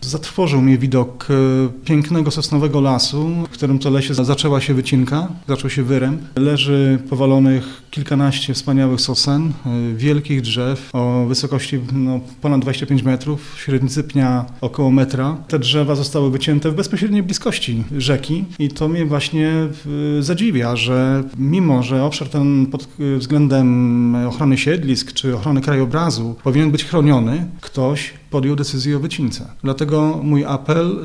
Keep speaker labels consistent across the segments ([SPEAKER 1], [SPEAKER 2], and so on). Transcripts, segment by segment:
[SPEAKER 1] Zatrwożył mnie widok pięknego sosnowego lasu, w którym to lesie zaczęła się wycinka, zaczął się wyręb. Leży powalonych kilkanaście wspaniałych sosen, wielkich drzew o wysokości ponad 25 metrów, średnicy pnia około metra. Te drzewa zostały wycięte w bezpośredniej bliskości rzeki i to mnie właśnie zadziwia, że mimo, że obszar ten pod względem ochrony siedlisk czy ochrony krajobrazu powinien być chroniony, ktoś podjął decyzję o wycince. Dlatego mój apel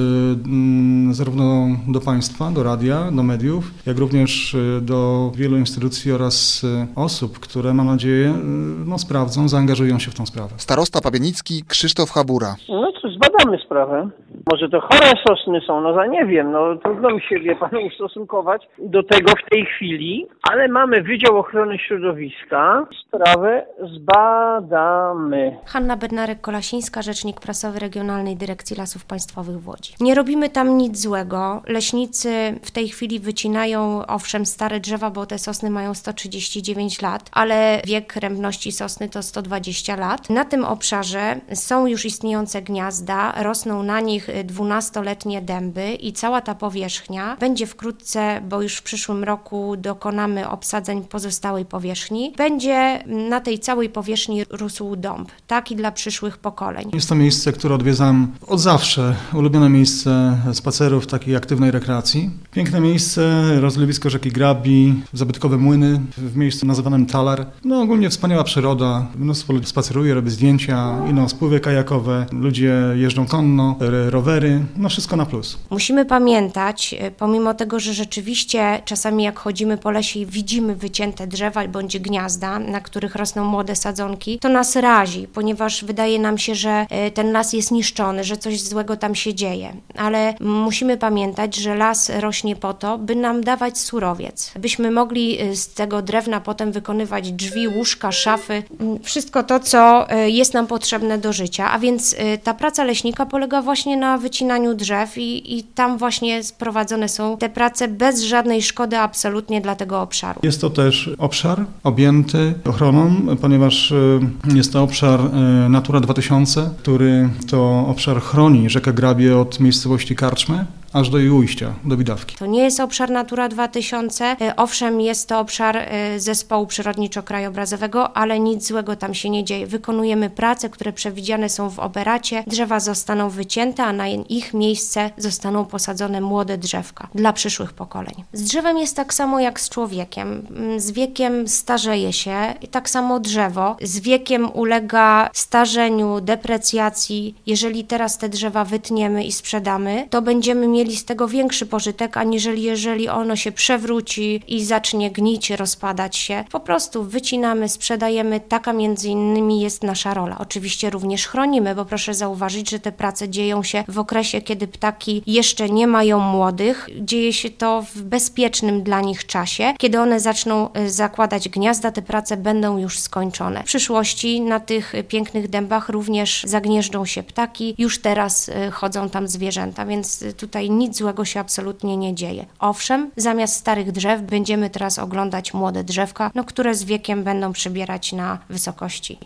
[SPEAKER 1] zarówno do państwa, do radia, do mediów, jak również do wielu instytucji oraz osób, które mam nadzieję sprawdzą, zaangażują się w tą sprawę.
[SPEAKER 2] Starosta Pabienicki Krzysztof Habura.
[SPEAKER 3] No to zbadamy sprawę. Może to chore sosny są, nie wiem, trudno mi się, wie pan, ustosunkować do tego w tej chwili, ale mamy Wydział Ochrony Środowiska, sprawę zbadamy.
[SPEAKER 4] Hanna Bednarek-Kolasińska, rzecznik prasowy Regionalnej Dyrekcji Lasów Państwowych w Łodzi. Nie robimy tam nic złego. Leśnicy w tej chwili wycinają, owszem, stare drzewa, bo te sosny mają 139 lat, ale wiek rębności sosny to 120 lat. Na tym obszarze są już istniejące gniazda, rosną na nich 12-letnie dęby i cała ta powierzchnia będzie wkrótce, bo już w przyszłym roku dokonamy obsadzeń pozostałej powierzchni, będzie na tej całej powierzchni rósł dąb, tak i dla przyszłych pokoleń.
[SPEAKER 1] Jest to miejsce, które odwiedzam od zawsze, ulubione miejsce spacerów, takiej aktywnej rekreacji. Piękne miejsce, rozlewisko rzeki Grabi, zabytkowe młyny w miejscu nazywanym Talar. Ogólnie wspaniała przyroda, mnóstwo ludzi spaceruje, robi zdjęcia, spływy kajakowe, ludzie jeżdżą konno, rowery, wszystko na plus.
[SPEAKER 4] Musimy pamiętać, pomimo tego, że rzeczywiście czasami jak chodzimy po lesie i widzimy wycięte drzewa bądź gniazda, na których rosną młode sadzonki, to nas razi, ponieważ wydaje nam się, że ten las jest niszczony, że coś złego tam się dzieje. Ale musimy pamiętać, że las rośnie po to, by nam dawać surowiec, byśmy mogli z tego drewna potem wykonywać drzwi, łóżka, szafy, wszystko to, co jest nam potrzebne do życia. A więc ta praca leśnika polega właśnie na wycinaniu drzew i tam właśnie sprowadzone są te prace bez żadnej szkody absolutnie dla tego obszaru.
[SPEAKER 1] Jest to też obszar objęty ochroną, ponieważ jest to obszar Natura 2000, który to obszar chroni rzekę Grabie od miejscowości Karczmy aż do jej ujścia, do Widawki.
[SPEAKER 4] To nie jest obszar Natura 2000, owszem, jest to obszar zespołu przyrodniczo-krajobrazowego, ale nic złego tam się nie dzieje. Wykonujemy prace, które przewidziane są w operacie, drzewa zostaną wycięte, a na ich miejsce zostaną posadzone młode drzewka dla przyszłych pokoleń. Z drzewem jest tak samo jak z człowiekiem. Z wiekiem starzeje się i tak samo drzewo. Z wiekiem ulega starzeniu, deprecjacji. Jeżeli teraz te drzewa wytniemy i sprzedamy, to będziemy mieli z tego większy pożytek, aniżeli jeżeli ono się przewróci i zacznie gnić, rozpadać się. Po prostu wycinamy, sprzedajemy, taka między innymi jest nasza rola. Oczywiście również chronimy, bo proszę zauważyć, że te prace dzieją się w okresie, kiedy ptaki jeszcze nie mają młodych. Dzieje się to w bezpiecznym dla nich czasie. Kiedy one zaczną zakładać gniazda, te prace będą już skończone. W przyszłości na tych pięknych dębach również zagnieżdżą się ptaki. Już teraz chodzą tam zwierzęta, więc tutaj nic złego się absolutnie nie dzieje. Owszem, zamiast starych drzew będziemy teraz oglądać młode drzewka, które z wiekiem będą przybierać na wysokości.